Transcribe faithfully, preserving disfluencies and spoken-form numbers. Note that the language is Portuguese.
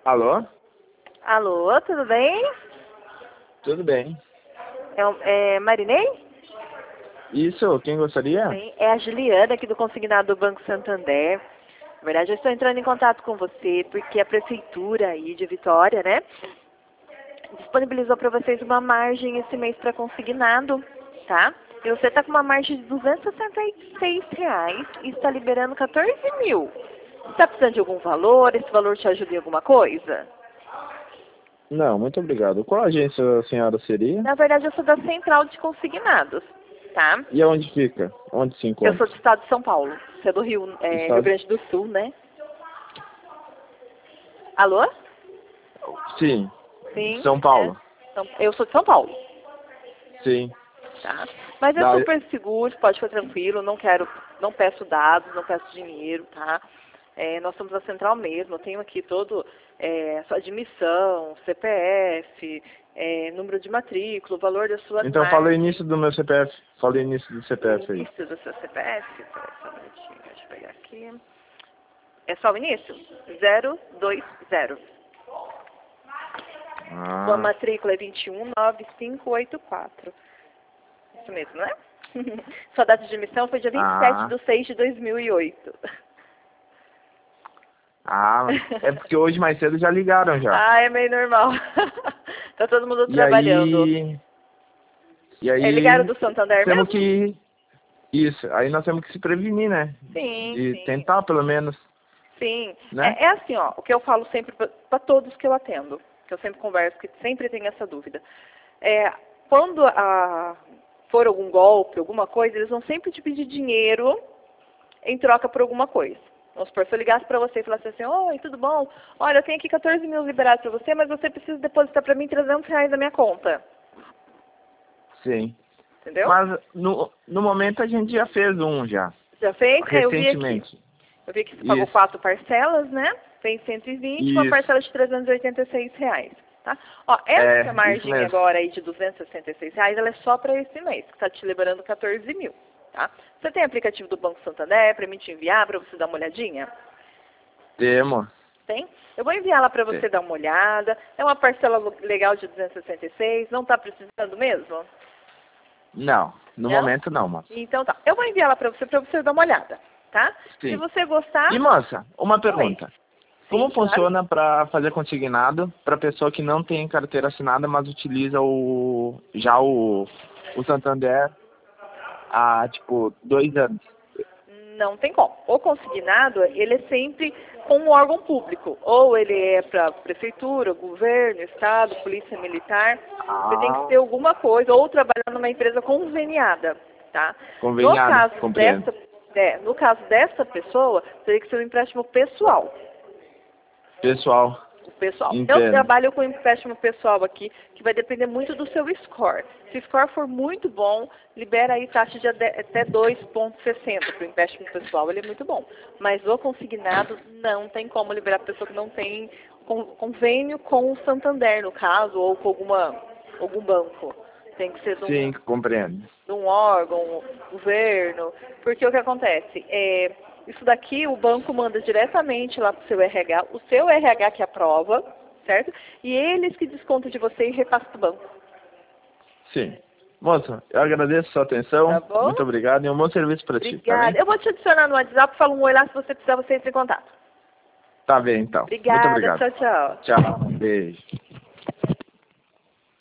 Alô? Alô, tudo bem? Tudo bem. É, o- é Marinei? Isso, quem gostaria? Bem, é a Juliana aqui do Consignado do Banco Santander. Na verdade, eu estou entrando em contato com você porque a prefeitura aí de Vitória, né, disponibilizou para vocês uma margem esse mês para consignado, tá? E você está com uma margem de duzentos e sessenta e seis reais e está liberando quatorze mil. Está precisando de algum valor? Esse valor te ajuda em alguma coisa? Não, muito obrigado. Qual agência a senhora seria? Na verdade, eu sou da Central de Consignados, tá? E aonde fica? Onde se Eu encontra? sou do estado de São Paulo. Você é do Rio, é, Estado- Rio Grande do Sul, né? Alô? Sim, Sim. São Paulo. é. São- Eu sou de São Paulo, Sim. tá? Mas é Da- super seguro, pode ficar tranquilo, não quero, não peço dados, não peço dinheiro, tá? É, nós somos a central mesmo, eu tenho aqui todo é, sua admissão, C P F, é, número de matrícula, o valor da sua Então fala o margem, início do meu C P F. Fala o início do C P F aí. início do seu C P F, peraí, só um minutinho, deixa eu pegar aqui. É só o início? zero dois zero. Sua Ah, matrícula é vinte e um nove cinco oito quatro. Isso mesmo, né? Sua data de emissão foi dia vinte e sete ah, de seis de dois mil e oito. ah, é porque hoje mais cedo já ligaram já. Ah, é meio normal. Tá todo mundo E trabalhando. aí... E É, ligaram aí do Santander temos mesmo? que... Isso, aí nós temos que se prevenir, né? Sim, De sim. tentar pelo menos, Sim. né? É, é assim, ó, o que eu falo sempre para todos que eu atendo, que eu sempre converso, que sempre tem essa dúvida. É, quando a, for algum golpe, alguma coisa, eles vão sempre te pedir dinheiro em troca por alguma coisa. Vamos supor, se eu ligasse para você e falasse assim, oi, tudo bom? Olha, eu tenho aqui quatorze mil liberados para você, mas você precisa depositar para mim trezentos reais na minha conta. Sim. Entendeu? Mas no, no momento a gente já fez um já. Já fez? É, eu vi aqui. Recentemente. Eu vi que você pagou Isso. quatro parcelas, né? Tem cento e vinte, uma Isso. parcela de trezentos e oitenta e seis reais. Tá? Ó, É, essa isso margem mesmo. agora aí de duzentos e sessenta e seis reais, ela é só para esse mês, que está te liberando quatorze mil. Tá? Você tem aplicativo do Banco Santander para mim te enviar, para você dar uma olhadinha? Temos. Tem? Eu vou enviar lá para você Tem. dar uma olhada. É uma parcela legal de duzentos e sessenta e seis, não está precisando mesmo? Não, no Não? momento não, moça. Então tá. Eu vou enviar lá para você, para você dar uma olhada. Tá? Se Sim. você gostar... E moça, uma pergunta. Como Sim, claro. funciona para fazer consignado para pessoa que não tem carteira assinada, mas utiliza o já o, o Santander há tipo dois anos? Não tem como. O consignado, ele é sempre com um órgão público. Ou ele é para prefeitura, governo, estado, polícia militar. Você tem que Ah, ter alguma coisa, ou trabalhar numa empresa conveniada, tá? No conveniado, caso compreendo. dessa, é, no caso dessa pessoa, teria que ser um empréstimo pessoal. Pessoal, O pessoal. Eu entendo. trabalho com empréstimo pessoal aqui, que vai depender muito do seu score. Se o score for muito bom, libera aí taxa de até dois vírgula sessenta para o empréstimo pessoal, ele é muito bom. Mas o consignado não tem como liberar para pessoa que não tem con- convênio com o Santander, no caso, ou com alguma, algum banco. Tem que ser de um, Sim, compreendo. de um órgão, governo, porque o que acontece? É, isso daqui o banco manda diretamente lá para o seu R H, o seu R H que aprova, certo? E eles que descontam de você e repassam para o banco. Sim. Moça, eu agradeço a sua atenção. Tá bom? Muito obrigado e um bom serviço para ti, tá Obrigada. bem? Eu vou te adicionar no WhatsApp, fala um oi lá, se você precisar, você entra em contato. Tá bem, então. Muito Obrigada, obrigado. tchau, tchau. Tchau. Beijo.